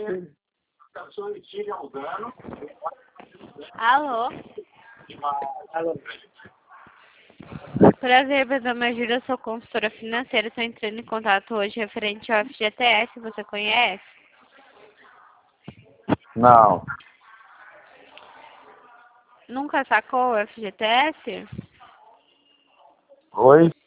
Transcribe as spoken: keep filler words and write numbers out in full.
Alô? Alô. Prazer, meu nome é Júlia, sou consultora financeira. Estou entrando em contato hoje referente ao F G T S. Você conhece? Não. Nunca sacou o F G T S? Oi?